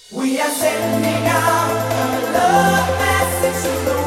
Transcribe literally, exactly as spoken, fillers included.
We are sending out a love message to the